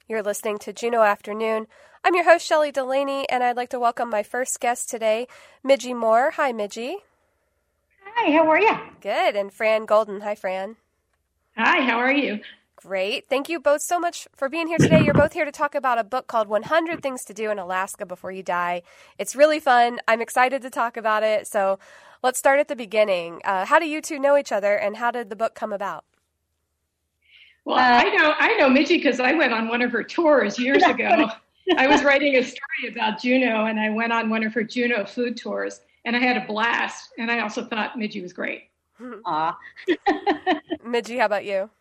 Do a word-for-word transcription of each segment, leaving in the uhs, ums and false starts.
You're listening to Juneau Afternoon. I'm your host, Shelley Delaney, and I'd like to welcome my first guest today, Midgie Moore. Hi, Midgie. Hi, how are you? Good. And Fran Golden. Hi, Fran. Hi, how are you? Great. Thank you both so much for being here today. You're both here to talk about a book called one hundred Things to Do in Alaska Before You Die. It's really fun. I'm excited to talk about it. So let's start at the beginning. Uh, how do you two know each other, and how did the book come about? Well, uh, I know I know Midgie because I went on one of her tours years ago. I was writing a story about Juneau, and I went on one of her Juneau food tours, and I had a blast. And I also thought Midgie was great. Aw. Midgie, how about you?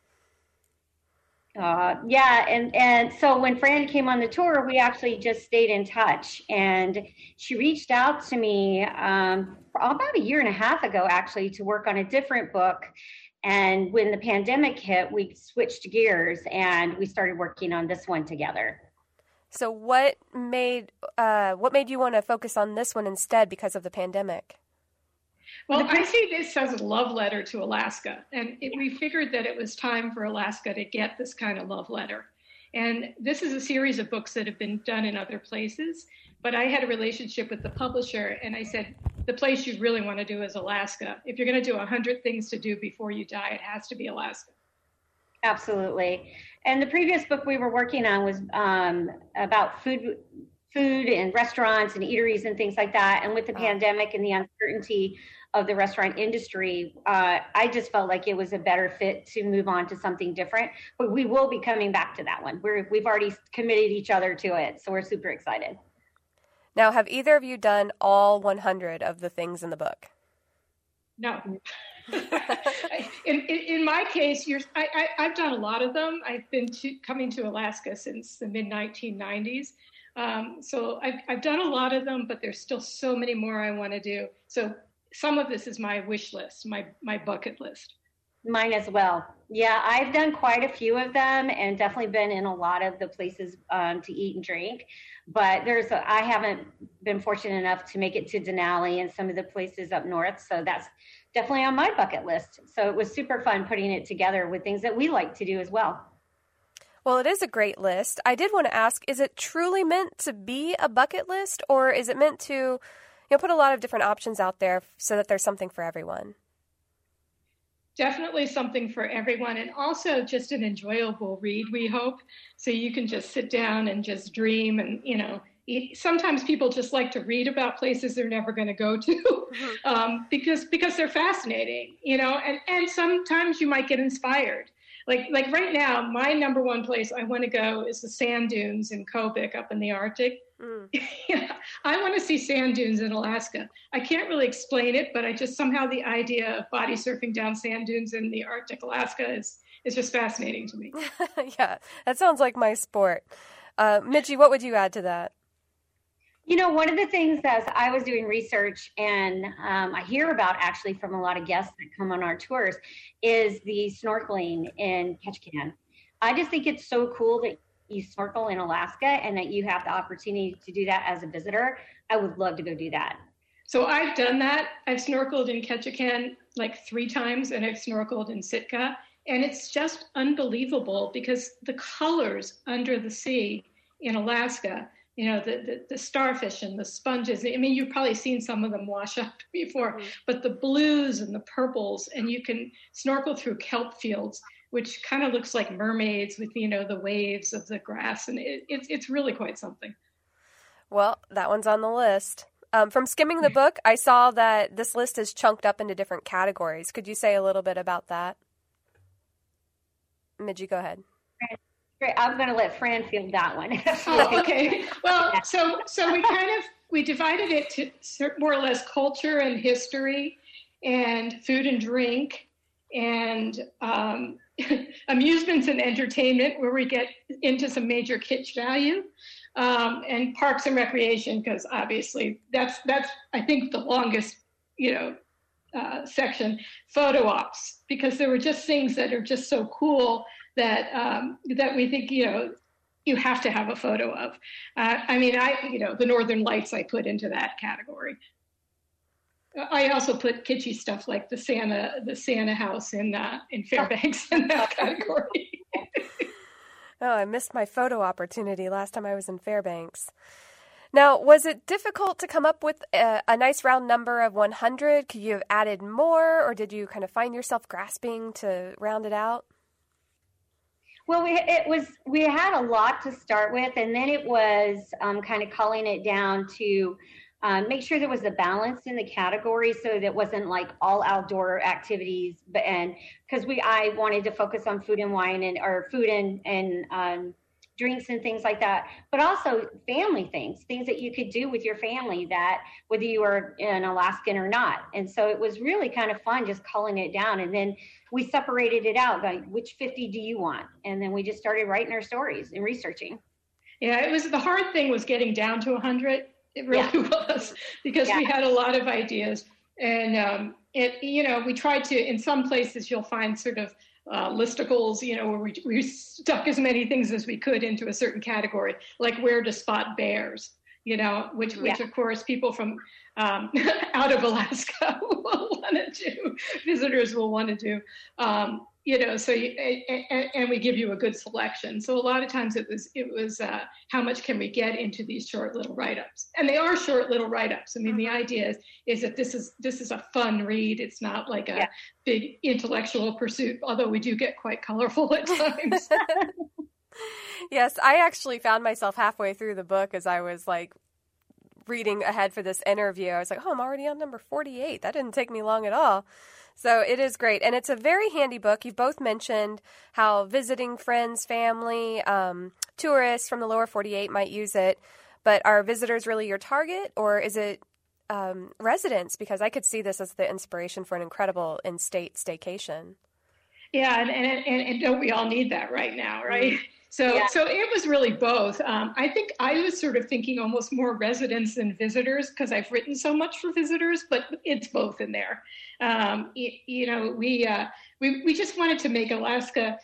Uh, yeah, and, and so when Fran came on the tour, we actually just stayed in touch. And she reached out to me um, about a year and a half ago, actually, to work on a different book. And when the pandemic hit, we switched gears and we started working on this one together. So what made uh, what made you want to focus on this one instead because of the pandemic? Well, I see this as a love letter to Alaska. And it, we figured that it was time for Alaska to get this kind of love letter. And this is a series of books that have been done in other places. But I had a relationship with the publisher, and I said, the place you really want to do is Alaska. If you're going to do one hundred things to do before you die, it has to be Alaska. Absolutely. And the previous book we were working on was um, about food food and restaurants and eateries and things like that. And with the pandemic and the uncertainty of the restaurant industry, uh, I just felt like it was a better fit to move on to something different. But we will be coming back to that one. We're, we've already committed each other to it. So we're super excited. Now, have either of you done all one hundred of the things in the book? No. in, in, in my case, you're, I, I, I've done a lot of them. I've been to, coming to Alaska since the mid nineteen nineties. Um, so I've, I've done a lot of them, but there's still so many more I want to do. So some of this is my wish list, my, my bucket list. Mine as well. Yeah, I've done quite a few of them and definitely been in a lot of the places um, to eat and drink. But there's a, I haven't been fortunate enough to make it to Denali and some of the places up north. So that's definitely on my bucket list. So it was super fun putting it together with things that we like to do as well. Well, it is a great list. I did want to ask, is it truly meant to be a bucket list, or is it meant to, you know, put a lot of different options out there so that there's something for everyone? Definitely something for everyone, and also just an enjoyable read, we hope. So you can just sit down and just dream, and, you know, sometimes people just like to read about places they're never going to go to mm-hmm. um, because because they're fascinating, you know, and, and sometimes you might get inspired. Like like right now, my number one place I want to go is the sand dunes in Kobuk up in the Arctic. Mm. Yeah, I want to see sand dunes in Alaska. I can't really explain it, but I just somehow the idea of body surfing down sand dunes in the Arctic, Alaska is, is just fascinating to me. Yeah, that sounds like my sport. Uh, Midgie, what would you add to that? You know, one of the things as I was doing research and um, I hear about actually from a lot of guests that come on our tours is the snorkeling in Ketchikan. I just think it's so cool that you snorkel in Alaska and that you have the opportunity to do that as a visitor. I would love to go do that. So I've done that. I've snorkeled in Ketchikan like three times, and I've snorkeled in Sitka. And it's just unbelievable because the colors under the sea in Alaska, you know, the, the, the starfish and the sponges. I mean, you've probably seen some of them wash up before, mm-hmm. but the blues and the purples, and you can snorkel through kelp fields, which kind of looks like mermaids with, you know, the waves of the grass. And it, it's it's really quite something. Well, that one's on the list. Um, from skimming the book, I saw that this list is chunked up into different categories. Could you say a little bit about that? Midgie, go ahead. Great. I'm going to let Fran field that one. Oh, okay. Well, so so we kind of, we divided it to more or less culture and history and food and drink and um, amusements and entertainment, where we get into some major kitsch value, um, and parks and recreation, because obviously that's, that's I think, the longest, you know, uh, section, photo ops, because there were just things that are just so cool that um, that we think, you know, you have to have a photo of. Uh, I mean, I, you know, the Northern Lights I put into that category. I also put kitschy stuff like the Santa, the Santa house in uh, in Fairbanks in that category. Oh, I missed my photo opportunity last time I was in Fairbanks. Now, was it difficult to come up with a, a nice round number of one hundred? Could you have added more, or did you kind of find yourself grasping to round it out? Well, we it was we had a lot to start with, and then it was um, kind of culling it down to um, make sure there was a balance in the category, so that it wasn't like all outdoor activities. But and because we I wanted to focus on food and wine and or food and and um, drinks and things like that, but also family things, things that you could do with your family, that whether you were an Alaskan or not. And so it was really kind of fun just culling it down. And then we separated it out, like, which fifty do you want? And then we just started writing our stories and researching. Yeah, it was the hard thing was getting down to one hundred. It really yeah. was, because yeah. we had a lot of ideas. And um, it, you know, we tried to, in some places you'll find sort of Uh, listicles, you know, where we, we stuck as many things as we could into a certain category, like where to spot bears, you know, which, which yeah. of course, people from um, out of Alaska will want to do, visitors will want to do, um, you know, so, you, and, and we give you a good selection. So a lot of times it was, it was uh, how much can we get into these short little write-ups? And they are short little write-ups. I mean, the idea is, is that this is, this is a fun read. It's not like a yeah. big intellectual pursuit, although we do get quite colorful at times. Yes, I actually found myself halfway through the book as I was like reading ahead for this interview. I was like, oh, I'm already on number forty-eight. That didn't take me long at all. So it is great. And it's a very handy book. You've both mentioned how visiting friends, family, um, tourists from the lower forty-eight might use it. But are visitors really your target, or is it um, residents? Because I could see this as the inspiration for an incredible in-state staycation. Yeah, and, and, and, and don't we all need that right now, right? Mm-hmm. So, yeah. so it was really both. Um, I think I was sort of thinking almost more residents than visitors, because I've written so much for visitors, but it's both in there. Um, you, you know, we, uh, we we just wanted to make Alaska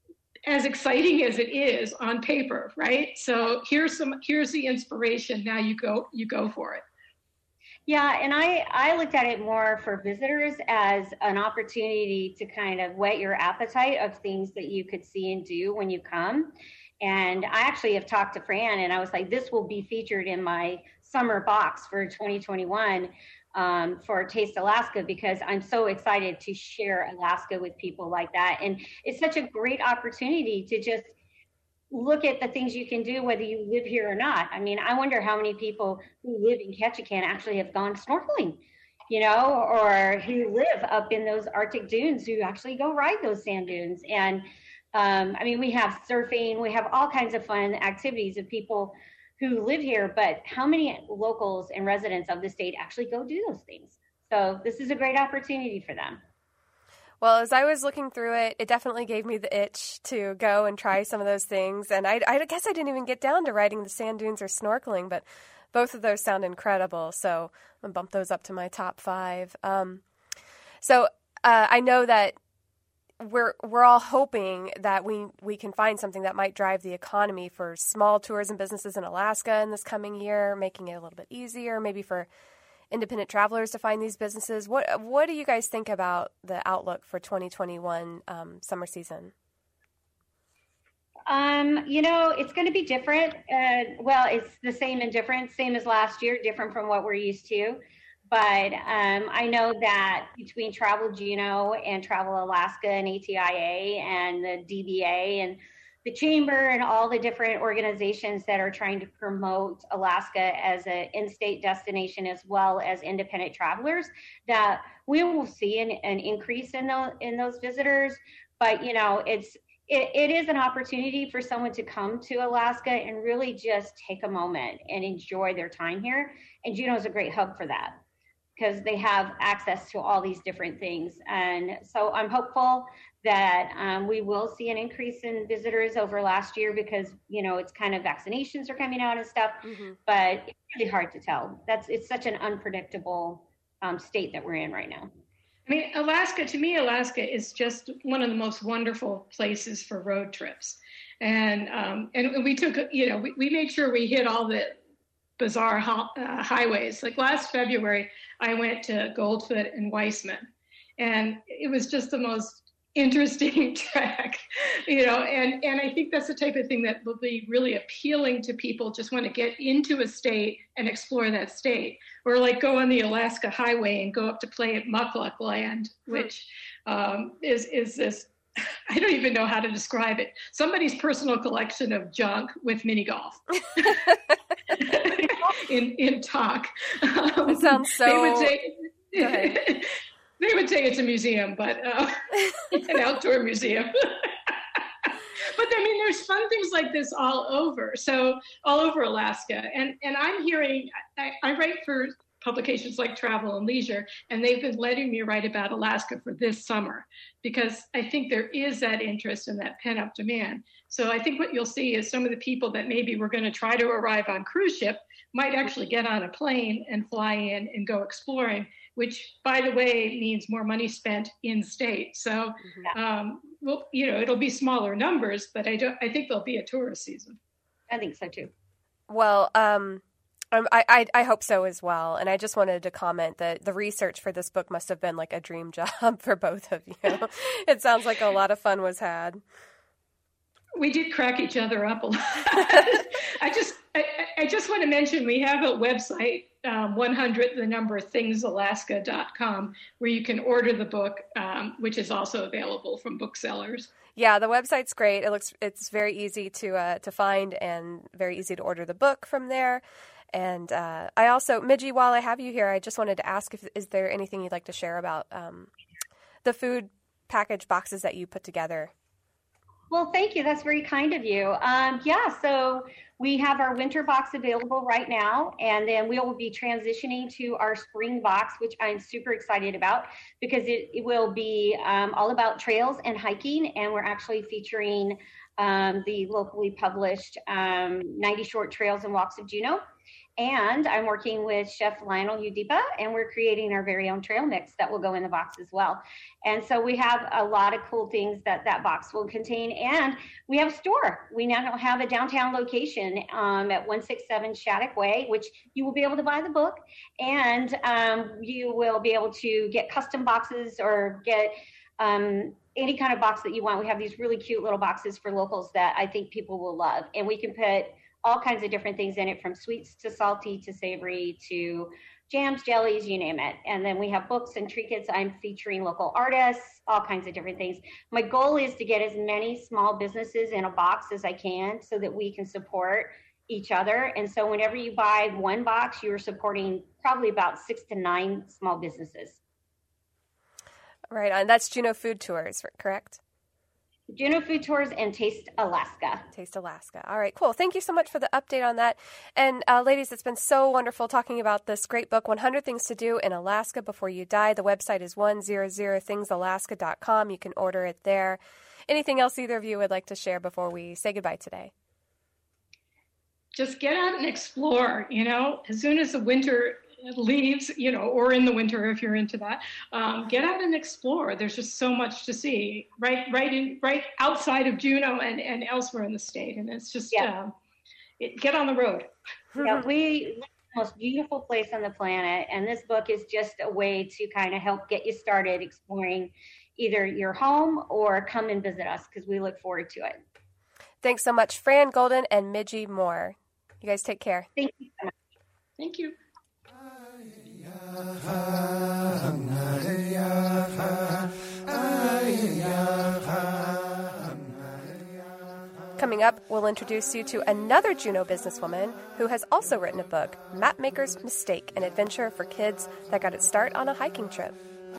as exciting as it is on paper, right? So here's some here's the inspiration. Now you go you go for it. Yeah, and I, I looked at it more for visitors as an opportunity to kind of whet your appetite of things that you could see and do when you come. And I actually have talked to Fran, and I was like, this will be featured in my summer box for twenty twenty-one um, for Taste Alaska, because I'm so excited to share Alaska with people like that. And it's such a great opportunity to just look at the things you can do, whether you live here or not. I mean, I wonder how many people who live in Ketchikan actually have gone snorkeling, you know, or who live up in those Arctic dunes, who actually go ride those sand dunes. And um, I mean, we have surfing, we have all kinds of fun activities of people who live here, but how many locals and residents of the state actually go do those things? So this is a great opportunity for them. Well, as I was looking through it, it definitely gave me the itch to go and try some of those things. And I, I guess I didn't even get down to riding the sand dunes or snorkeling, but both of those sound incredible. So I'm going to bump those up to my top five. Um, so uh, I know that we're we're all hoping that we, we can find something that might drive the economy for small tourism businesses in Alaska in this coming year, making it a little bit easier, maybe for independent travelers to find these businesses. What what do you guys think about the outlook for twenty twenty-one um, summer season? Um, you know, it's going to be different. Uh, well, it's the same and different, same as last year, different from what we're used to. But um, I know that between Travel Juneau and Travel Alaska and A T I A and the D B A and the Chamber and all the different organizations that are trying to promote Alaska as an in-state destination, as well as independent travelers, that we will see an, an increase in those, in those visitors. But, you know, it's it, it is an opportunity for someone to come to Alaska and really just take a moment and enjoy their time here. And Juneau is a great hub for that, because they have access to all these different things. And so I'm hopeful that um, we will see an increase in visitors over last year, because, you know, it's kind of vaccinations are coming out and stuff, mm-hmm. but it's really hard to tell. That's, it's such an unpredictable um, state that we're in right now. I mean, Alaska, to me, Alaska is just one of the most wonderful places for road trips. And um, and we took, you know, we, we made sure we hit all the bizarre ho- uh, highways. Like last February, I went to Goldfoot and Weissman, and it was just the most interesting trek, you know, and, and I think that's the type of thing that will be really appealing to people just want to get into a state and explore that state, or like go on the Alaska highway and go up to play at Mukluk Land, which um, is, is this, I don't even know how to describe it. Somebody's personal collection of junk with mini golf in, in talk. Um, it sounds so... They would say, They would say it's a museum, but uh, an outdoor museum. But I mean, there's fun things like this all over. So all over Alaska. And and I'm hearing, I, I write for publications like Travel and Leisure, and they've been letting me write about Alaska for this summer, because I think there is that interest and that pent-up demand. So I think what you'll see is some of the people that maybe were going to try to arrive on cruise ship might actually get on a plane and fly in and go exploring, which, by the way, means more money spent in state. So, um, well, you know, it'll be smaller numbers, but I don't. I think there'll be a tourist season. I think so too. Well, um, I, I I hope so as well. And I just wanted to comment that the research for this book must have been like a dream job for both of you. It sounds like a lot of fun was had. We did crack each other up a lot. I just I, I just want to mention we have a website, um, one hundred, the number, things alaska dot com, where you can order the book, um, which is also available from booksellers. Yeah, the website's great. It looks it's very easy to uh, to find and very easy to order the book from there. And uh, I also, Midgie, while I have you here, I just wanted to ask if is there anything you'd like to share about um, the food package boxes that you put together? Well, thank you. That's very kind of you. Um, yeah, so we have our winter box available right now, and then we will be transitioning to our spring box, which I'm super excited about because it, it will be um, all about trails and hiking, and we're actually featuring um, the locally published um, ninety Short Trails and Walks of Juneau. And I'm working with Chef Lionel Udipa, and we're creating our very own trail mix that will go in the box as well. And so we have a lot of cool things that that box will contain. And we have a store. We now have a downtown location um, at one sixty-seven Shattuck Way, which you will be able to buy the book. And um, you will be able to get custom boxes or get um, any kind of box that you want. We have these really cute little boxes for locals that I think people will love. And we can put all kinds of different things in it, from sweets to salty to savory to jams, jellies, you name it. And then we have books and trinkets. I'm featuring local artists, all kinds of different things. My goal is to get as many small businesses in a box as I can so that we can support each other. And so whenever you buy one box, you're supporting probably about six to nine small businesses. Right, and that's Juneau Food Tours, correct? Juneau Food Tours and Taste Alaska. Taste Alaska. All right, cool. Thank you so much for the update on that. And uh, ladies, it's been so wonderful talking about this great book, one hundred Things to Do in Alaska Before You Die. The website is one hundred things alaska dot com. You can order it there. Anything else either of you would like to share before we say goodbye today? Just get out and explore, you know, as soon as the winter leaves, you know, or in the winter if you're into that, um, get out and explore. There's just so much to see right right in right outside of Juneau and, and elsewhere in the state. And it's just yeah. um, it, get on the road. Yeah, we live in the most beautiful place on the planet, and this book is just a way to kind of help get you started exploring either your home or come and visit us, because we look forward to it. Thanks so much, Fran Golden and Midgie Moore. You guys take care. Thank you so much. Thank you. Coming up, we'll introduce you to another Juneau businesswoman who has also written a book, Mapmaker's Mistake, an adventure for kids that got its start on a hiking trip.